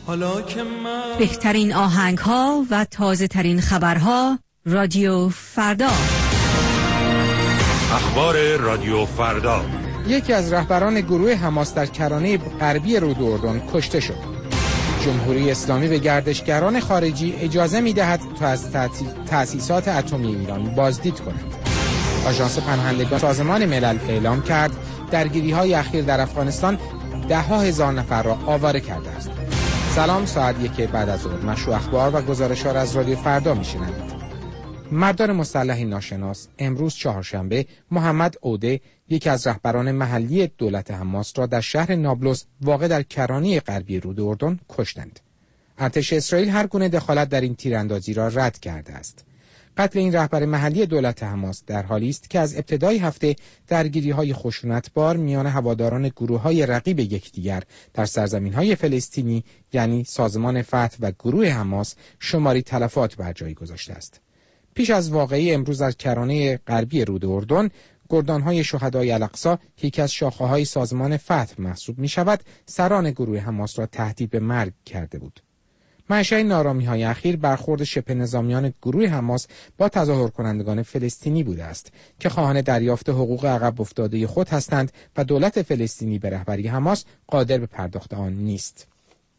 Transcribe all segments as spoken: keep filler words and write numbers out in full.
حالا که من بهترین آهنگ ها و تازه ترین خبرها رادیو فردا. اخبار رادیو فردا. یکی از رهبران گروه حماس در کرانه غربی رود اردن کشته شد. جمهوری اسلامی به گردشگران خارجی اجازه می‌دهد تا از تأسیسات اتمی ایران بازدید کنند. آژانس پناهندگان سازمان ملل اعلام کرد درگیری‌های اخیر در افغانستان ده ها هزار نفر را آواره کرده است. سلام، ساعت یک بعد از ظهر مشروع اخبار و گزارش‌ها را از رادیو فردا می‌شنوید. مردان مسلح ناشناس امروز چهارشنبه محمد اوده، یکی از رهبران محلی دولت حماس، را در شهر نابلس واقع در کرانه غربی رود اردن کشتند. ارتش اسرائیل هر گونه دخالت در این تیراندازی را رد کرده است. قتل این رهبر محلی دولت حماس در حالی است که از ابتدای هفته درگیری‌های خشونتبار میان هواداران گروه‌های رقیب یکدیگر در سرزمین‌های فلسطینی یعنی سازمان فتح و گروه حماس شماری تلفات بر جای گذاشته است. پیش از واقعه امروز در کرانه غربی رود اردن، گردان‌های شهدای الاقصی که یکی از شاخه‌های سازمان فتح محسوب می‌شود، سران گروه حماس را تهدید به مرگ کرده بود. منشأ نارامی‌های اخیر برخورد شبه نظامیان گروه حماس با تظاهر کنندگان فلسطینی بوده است که خواهان دریافت حقوق عقب افتاده خود هستند و دولت فلسطینی به رهبری حماس قادر به پرداخت آن نیست.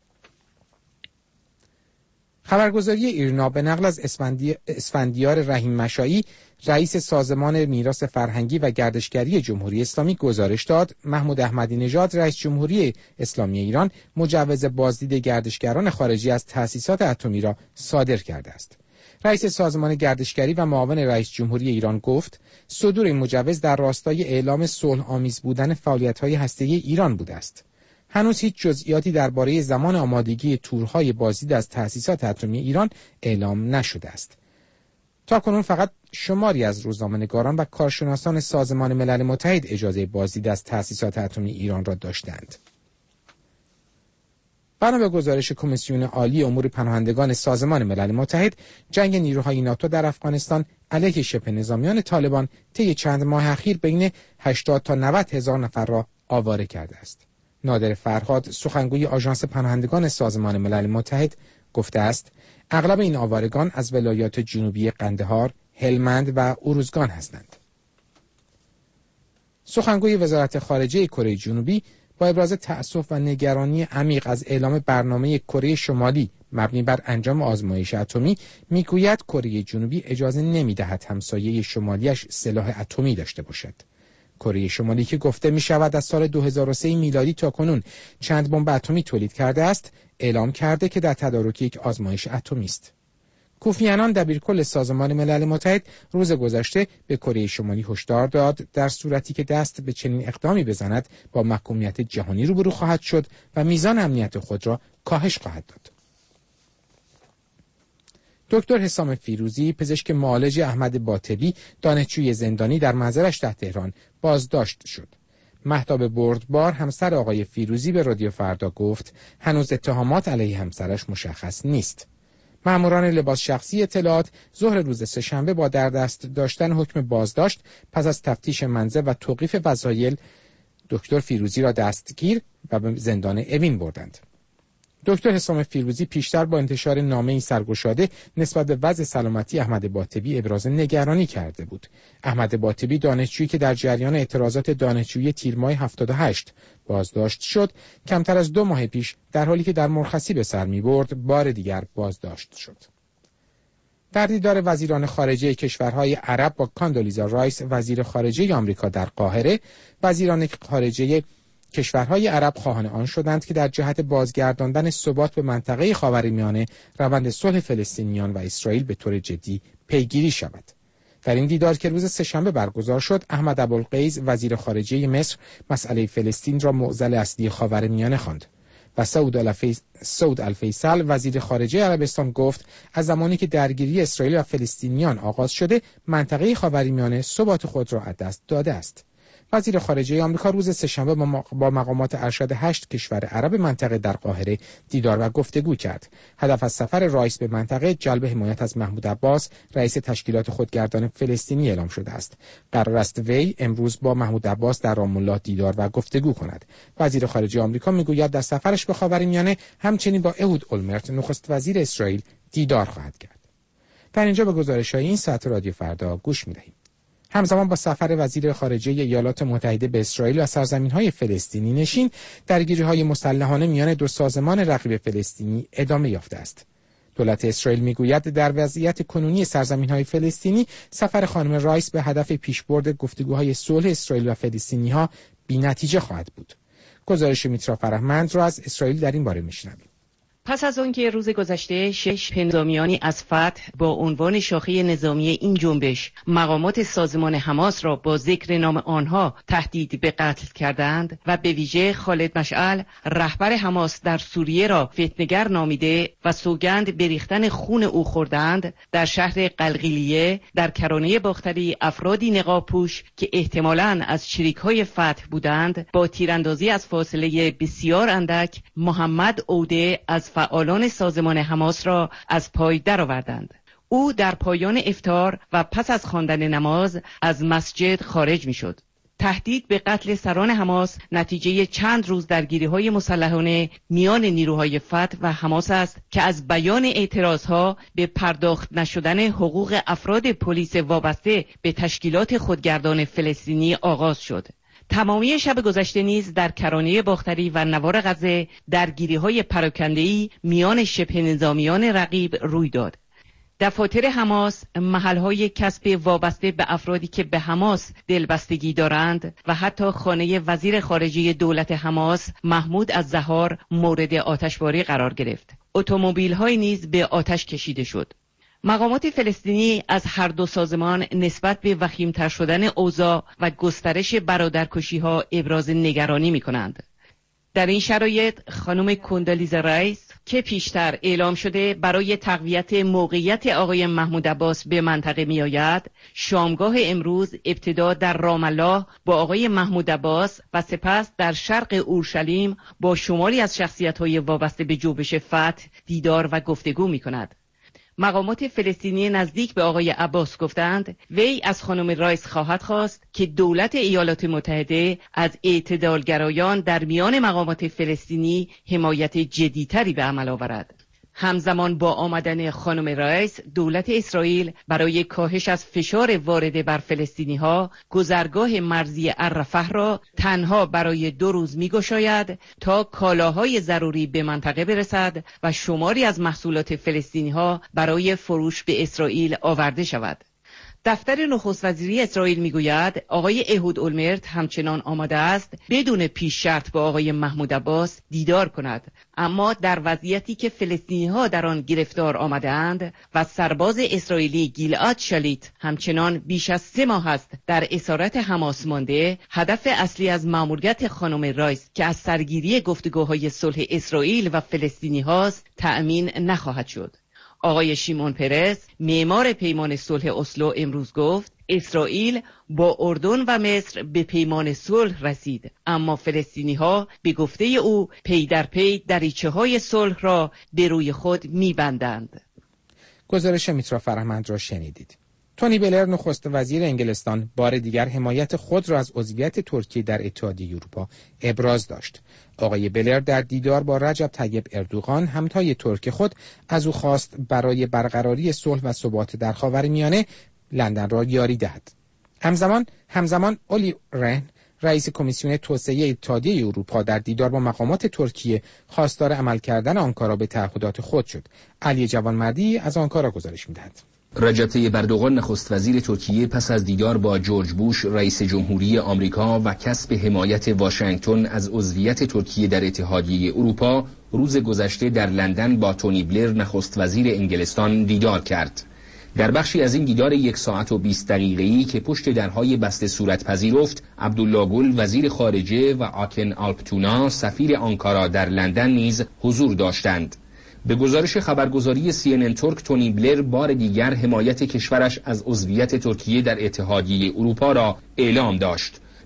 خبرگزاری ایرنا به نقل از اسفندی... اسفندیار رحیم مشایی، رئیس سازمان میراث فرهنگی و گردشگری جمهوری اسلامی، گزارش داد محمود احمدی نژاد، رئیس جمهوری اسلامی ایران، مجوز بازدید گردشگران خارجی از تأسیسات اتمی را صادر کرده است. رئیس سازمان گردشگری و معاون رئیس جمهوری ایران گفت صدور این مجوز در راستای اعلام صلح آمیز بودن فعالیت‌های هسته‌ای ایران بوده است. هنوز هیچ جزئیاتی درباره زمان آمادگی تورهای بازدید از تأسیسات اتمی ایران اعلام نشده است. تاکنون فقط شماری از روزنامه‌نگاران و کارشناسان سازمان ملل متحد اجازه بازدید از تأسیسات اتمی ایران را داشتند. بنا به گزارش کمیسیون عالی امور پناهندگان سازمان ملل متحد، جنگ نیروهای ناتو در افغانستان علیه شبه نظامیان طالبان طی چند ماه اخیر بین هشتاد تا نود هزار نفر را آواره کرده است. نادر فرهاد، سخنگوی آژانس پناهندگان سازمان ملل متحد، گفته است اغلب این آوارگان از ولایات جنوبی قندهار، هلمند و اروزگان هستند. سخنگوی وزارت خارجه کره جنوبی با ابراز تأسف و نگرانی عمیق از اعلام برنامه کره شمالی مبنی بر انجام آزمایش اتمی میگوید کره جنوبی اجازه نمی‌دهد همسایه شمالیش سلاح اتمی داشته باشد. کره شمالی که گفته می شود از سال دو هزار و سه میلادی تا کنون چند بمب اتمی تولید کرده است، اعلام کرده که در تدارک یک آزمایش اتمی است. کوفی عنان، دبیرکل سازمان ملل متحد، روز گذشته به کره شمالی هشدار داد در صورتی که دست به چنین اقدامی بزند با محکومیت جهانی روبرو خواهد شد و میزان امنیت خود را کاهش خواهد داد. دکتر حسام فیروزی، پزشک معالج احمد باطبی، دانشجوی زندانی، در محضرش در تهران بازداشت شد. مهتاب بردبار، همسر آقای فیروزی، به رادیو فردا گفت هنوز اتهامات علیه همسرش مشخص نیست. ماموران لباس شخصی اطلاعات ظهر روز سه‌شنبه با در دست داشتن حکم بازداشت پس از تفتیش منزل و توقیف وسایل دکتر فیروزی را دستگیر و به زندان اوین بردند. دکتر حسام فیروزی پیشتر با انتشار نامه‌ای سرگشاده نسبت به وضع سلامتی احمد باطبی ابراز نگرانی کرده بود. احمد باطبی، دانشجویی که در جریان اعتراضات دانشجویی تیر ماه هفتاد و هشت بازداشت شد، کمتر از دو ماه پیش در حالی که در مرخصی به سر می‌برد بار دیگر بازداشت شد. در دیدار وزیران خارجه کشورهای عرب با کاندولیزا رایس، وزیر خارجه آمریکا، در قاهره، وزیران خارجه کشورهای عرب خواهان آن شدند که در جهت بازگرداندن ثبات به منطقه خاورمیانه روند صلح فلسطینیان و اسرائیل به طور جدی پیگیری شود. در این دیدار که روز سه‌شنبه برگزار شد، احمد ابوالقیس، وزیر خارجه مصر، مسئله فلسطین را معضل اصلی خاورمیانه خواند و سعود الفیصل، وزیر خارجه عربستان، گفت از زمانی که درگیری اسرائیل و فلسطینیان آغاز شده، منطقه خاورمیانه ثبات خود را از دست داده است. وزیر خارجه آمریکا روز سه‌شنبه با مقامات ارشد هشت کشور عرب منطقه در قاهره دیدار و گفتگو کرد. هدف از سفر رئیس به منطقه جلب حمایت از محمود عباس، رئیس تشکیلات خودگردان فلسطینی اعلام شده است. قرار است وی امروز با محمود عباس در رام الله دیدار و گفتگو کند. وزیر خارجه آمریکا میگوید در سفرش به خاورمیانه همچنین با اهود اولمرت نخست وزیر اسرائیل دیدار خواهد کرد. در اینجا به گزارش‌های این ساعت رادیو فردا گوش می‌دهیم. همزمان با سفر وزیر خارجه ایالات متحده به اسرائیل و سرزمین‌های فلسطینی نشین، درگیری‌های مسلحانه میان دو سازمان رقیب فلسطینی ادامه یافته است. دولت اسرائیل میگوید در وضعیت کنونی سرزمین‌های فلسطینی سفر خانم رایس به هدف پیشبرد گفتگوهای صلح اسرائیل و فلسطینی‌ها بی‌نتیجه خواهد بود. گزارش میترا فرهمند را از اسرائیل در این باره میشنویم. پس از آنکه روز گذشته شش نظامیانی از فتح با عنوان شاخه نظامی این جنبش مقامات سازمان حماس را با ذکر نام آنها تهدید به قتل کردند و به ویژه خالد مشعل رهبر حماس در سوریه را فتنه‌گر نامیده و سوگند به ریختن خون او خوردند، در شهر قلقیلیه در کرانه باختری افرادی نقاب‌پوش که احتمالاً از شریک‌های فتح بودند با تیراندازی از فاصله بسیار اندک محمد اوده از فعالان سازمان حماس را از پای درآوردند. او در پایان افطار و پس از خواندن نماز از مسجد خارج می‌شد. تهدید به قتل سران حماس نتیجه چند روز درگیری‌های مسلحانه میان نیروهای فتح و حماس است که از بیان اعتراضها به پرداخت نشدن حقوق افراد پلیس وابسته به تشکیلات خودگردان فلسطینی آغاز شد. تمامی شب گذشته نیز در کرانه باختری و نوار غزه درگیری‌های پراکنده‌ای میان شبه نظامیان رقیب روی داد. دفاتر حماس، محل‌های کسب وابسته به افرادی که به حماس دلبستگی دارند و حتی خانه وزیر خارجه دولت حماس محمود الزهار مورد آتشباری قرار گرفت. اتومبیل‌های نیز به آتش کشیده شد. مقامات فلسطینی از هر دو سازمان نسبت به وخیم‌تر شدن اوضاع و گسترش برادرکشی‌ها ابراز نگرانی می‌کنند. در این شرایط خانم کندالیزا رایس که پیشتر اعلام شده برای تقویت موقعیت آقای محمود عباس به منطقه می‌آید، شامگاه امروز ابتدا در رام الله با آقای محمود عباس و سپس در شرق اورشلیم با شماری از شخصیت‌های وابسته به جنبش فتح دیدار و گفتگو می‌کند. مقامات فلسطینی نزدیک به آقای عباس گفتند وی از خانم رایس خواهد خواست که دولت ایالات متحده از اعتدالگرایان در میان مقامات فلسطینی حمایت جدیتری به عمل آورد. همزمان با آمدن خانم رایس، دولت اسرائیل برای کاهش از فشار وارده بر فلسطینی‌ها گذرگاه مرزی الرفح را تنها برای دو روز می‌گشاید تا کالاهای ضروری به منطقه برسد و شماری از محصولات فلسطینی‌ها برای فروش به اسرائیل آورده شود. دفتر نخست وزیری اسرائیل میگوید آقای اهود اولمرت همچنان آماده است بدون پیش شرط با آقای محمود عباس دیدار کند، اما در وضعیتی که فلسطینی‌ها در آن گرفتار آمده‌اند و سرباز اسرائیلی گیلعاد شالیت همچنان بیش از سه ماه است در اسارت حماس مانده، هدف اصلی از مأموریت خانم رایس که از سرگیری گفتگوهای صلح اسرائیل و فلسطینی‌هاست تأمین نخواهد شد. آقای شیمون پرز، معمار پیمان صلح اسلو، امروز گفت اسرائیل با اردن و مصر به پیمان صلح رسید، اما فلسطینی‌ها به گفته او پی در پی دریچه‌های صلح را به روی خود می‌بندند. گزارش میترا فرهمند را شنیدید. تونی بلر نخست وزیر انگلستان بار دیگر حمایت خود را از عضویت ترکیه در اتحادیه اروپا ابراز داشت. آقای بلر در دیدار با رجب طیب اردوغان همتای ترک خود از او خواست برای برقراری صلح و ثبات در خاورمیانه لندن را یاری دهد. همزمان همزمان اولی رهن رئیس کمیسیون توسعه اتحادیه اروپا در دیدار با مقامات ترکیه خواستار عمل کردن آنکارا به تعهدات خود شد. علی جوانمردی از آنکارا گزارش می‌دهد. رجب طیب اردوغان نخست وزیر ترکیه پس از دیدار با جورج بوش رئیس جمهوری آمریکا و کسب حمایت واشنگتن از عضویت ترکیه در اتحادیه اروپا روز گذشته در لندن با تونی بلر نخست وزیر انگلستان دیدار کرد. در بخشی از این دیدار یک ساعت و بیست دقیقه‌ای که پشت درهای بسته صورت پذیرفت، عبدالله گل وزیر خارجه و آکن آلپتونا سفیر آنکارا در لندن نیز حضور داشتند. به گزارش خبرگزاری سی ان ان ترک، تونی بلر بار دیگر حمایت کشورش از عضویت ترکیه در اتحادیه اروپا را اعلام داشت.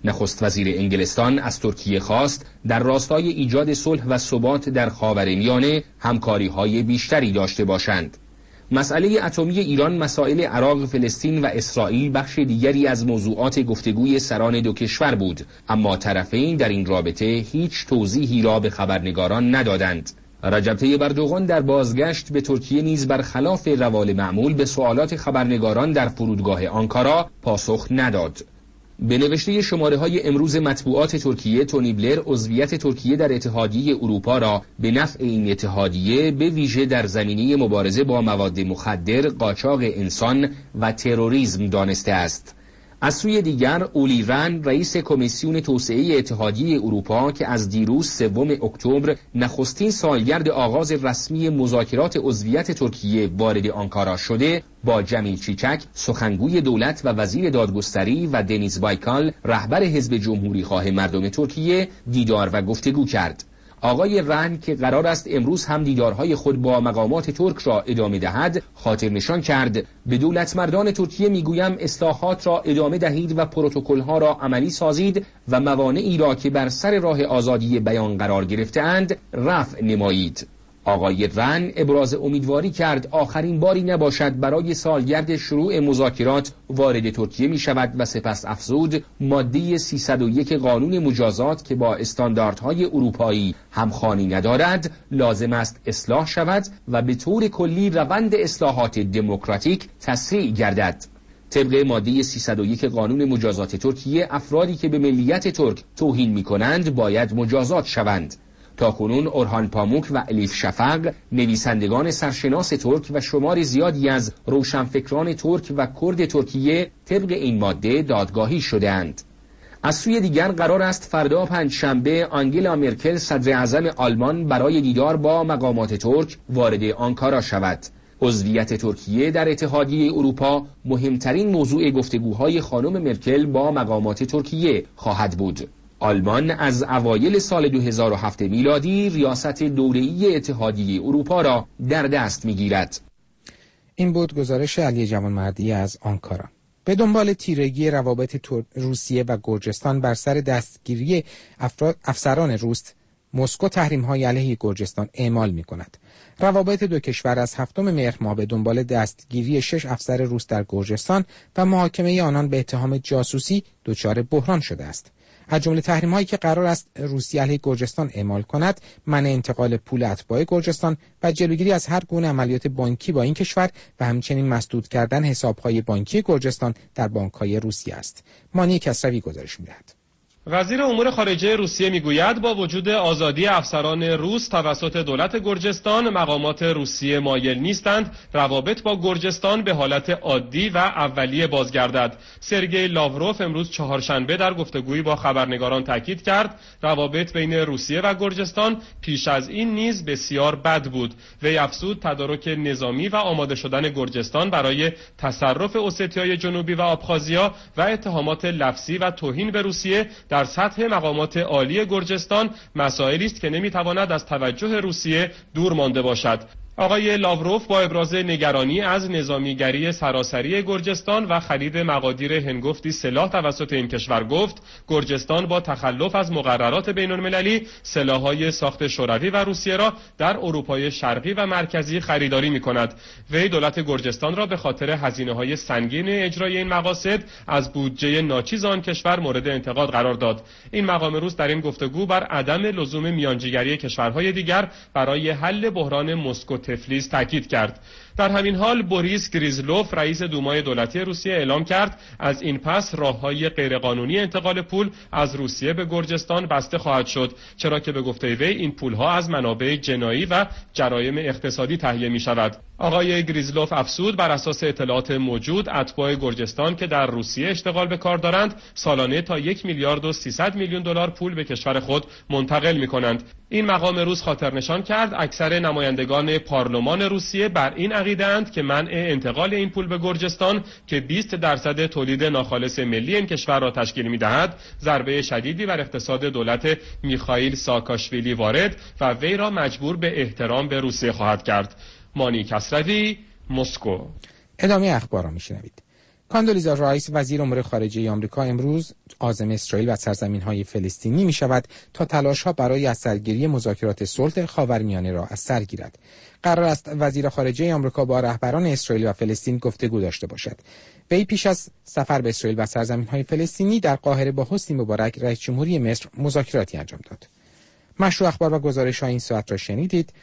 نخست وزیر انگلستان از ترکیه خواست در راستای ایجاد صلح و ثبات در خاورمیانه همکاری‌های بیشتری داشته باشند. مسئله اتمی ایران، مسائل عراق، فلسطین و اسرائیل بخش دیگری از موضوعات گفتگوی سران دو کشور بود، اما طرفین در این رابطه هیچ توضیحی را به خبرنگاران ندادند. رجب طیب اردوغان در بازگشت به ترکیه نیز برخلاف روال معمول به سوالات خبرنگاران در فرودگاه آنکارا پاسخ نداد. به نوشته شماره‌های امروز مطبوعات ترکیه، تونی بلر عضویت ترکیه در اتحادیه اروپا را به نفع این اتحادیه به ویژه در زمینه مبارزه با مواد مخدر، قاچاق انسان و تروریسم دانسته است. از سوی دیگر اولی رن، رئیس کمیسیون توسعه اتحادیه اروپا که از دیروز سوم اکتبر نخستین سالگرد آغاز رسمی مذاکرات عضویت ترکیه وارد آنکارا شده، با جمیل چیچک سخنگوی دولت و وزیر دادگستری و دنیز بایکال رهبر حزب جمهوری خواه مردم ترکیه دیدار و گفتگو کرد. آقای رن که قرار است امروز هم دیدارهای خود با مقامات ترک را ادامه دهد، خاطر نشان کرد به دولت مردان ترکیه میگویم اصلاحات را ادامه دهید و پروتکل‌ها را عملی سازید و موانعی را که بر سر راه آزادی بیان قرار گرفته‌اند رفع نمایید. آقای رن ابراز امیدواری کرد آخرین باری نباشد برای سالگرد شروع مذاکرات وارد ترکیه می شود و سپس افزود ماده سیصد و یک قانون مجازات که با استانداردهای اروپایی همخوانی ندارد لازم است اصلاح شود و به طور کلی روند اصلاحات دموکراتیک تسریع گردد. طبق ماده سیصد و یک قانون مجازات ترکیه افرادی که به ملیت ترک توهین می کنند باید مجازات شوند. تاکنون اورهان پاموک و الیف شفق نویسندگان سرشناس ترک و شمار زیادی از روشنفکران ترک و کرد ترکیه طبق این ماده دادگاهی شده‌اند. از سوی دیگر قرار است فردا پنجشنبه آنگلا مرکل صدر اعظم آلمان برای دیدار با مقامات ترک وارد آنکارا شود. عضویت ترکیه در اتحادیه اروپا مهمترین موضوع گفتگوهای خانم مرکل با مقامات ترکیه خواهد بود. آلمان از اوایل سال دو هزار و هفت میلادی ریاست دوره‌ای اتحادیه اروپا را در دست می‌گیرد. این بود گزارش علی جوانمردی از آنکارا. به دنبال تیرگی روابط روسیه و گرجستان بر سر دستگیری افسران روس، مسکو تحریم‌های علیه گرجستان اعمال می‌کند. روابط دو کشور از هفتم مهر ماه به دنبال دستگیری شش افسر روس در گرجستان و محاکمه آنان به اتهام جاسوسی دچار بحران شده است. از جمله تحریم‌هایی که قرار است روسیه علیه گرجستان اعمال کند، منع انتقال پول اتباع گرجستان و جلوگیری از هر گونه عملیات بانکی با این کشور و همچنین مسدود کردن حساب‌های بانکی گرجستان در بانک‌های روسیه است. مانی کسروی گزارش می‌دهد. وزیر امور خارجه روسیه میگوید با وجود آزادی افسران روس توسط دولت گرجستان، مقامات روسیه مایل نیستند روابط با گرجستان به حالت عادی و اولیه بازگردد. سرگئی لاوروف امروز چهارشنبه در گفتگویی با خبرنگاران تاکید کرد روابط بین روسیه و گرجستان پیش از این نیز بسیار بد بود. وی افزود تدارک نظامی و آماده شدن گرجستان برای تصرف اوستیای جنوبی و آبخازیا و اتهامات لفظی و توهین به روسیه در سطح مقامات عالی گرجستان مسائلی است که نمیتواند از توجه روسیه دور مانده باشد. آقای لاوروف با ابراز نگرانی از نظامیگری سراسری گرجستان و خرید مقادیر هنگفتی سلاح توسط این کشور گفت گرجستان با تخلف از مقررات بین المللی سلاح‌های ساخت شوروی و روسیه را در اروپای شرقی و مرکزی خریداری می‌کند. وی دولت گرجستان را به خاطر هزینه‌های سنگین اجرای این مقاصد از بودجه ناچیز آن کشور مورد انتقاد قرار داد. این مقام روس در این گفتگو بر عدم لزوم میانجیگری کشورهای دیگر برای حل بحران مسکو تفلیس تاکید کرد. در همین حال بوریس گریزلوف رئیس دومای دولتی روسیه اعلام کرد از این پس راههای غیرقانونی انتقال پول از روسیه به گرجستان بسته خواهد شد، چرا که به گفته وی این پولها از منابع جنایی و جرایم اقتصادی تهیه می شود. آقای گریزلوف افزود بر اساس اطلاعات موجود اتباع گرجستان که در روسیه اشتغال به کار دارند سالانه تا یک میلیارد و سیصد میلیون دلار پول به کشور خود منتقل می کنند. این مقام روس خاطر نشان کرد اکثر نمایندگان پارلمان روسیه بر این عقیده‌اند که منع انتقال این پول به گرجستان که بیست درصد تولید ناخالص ملی این کشور را تشکیل می‌دهد، ضربه شدیدی بر اقتصاد دولت میخائیل ساکاشویلی وارد و وی را مجبور به احترام به روسیه خواهد کرد. مانی کسروی، مسکو. ادامه اخبار را می‌شنوید. کاندولیزا رایس وزیر امور خارجه آمریکا امروز عازم اسرائیل و سرزمین‌های فلسطینی می‌شود تا تلاش‌ها برای از سرگیری مذاکرات صلح خاورمیانه را از سر گیرد. قرار است وزیر خارجه آمریکا با رهبران اسرائیل و فلسطین گفتگو داشته باشد. وی پیش از سفر به اسرائیل و سرزمین‌های فلسطینی در قاهره با حسنی مبارک رئیس جمهوری مصر مذاکراتی انجام داد. مشروع اخبار و گزارش‌های این ساعت را شنیدید.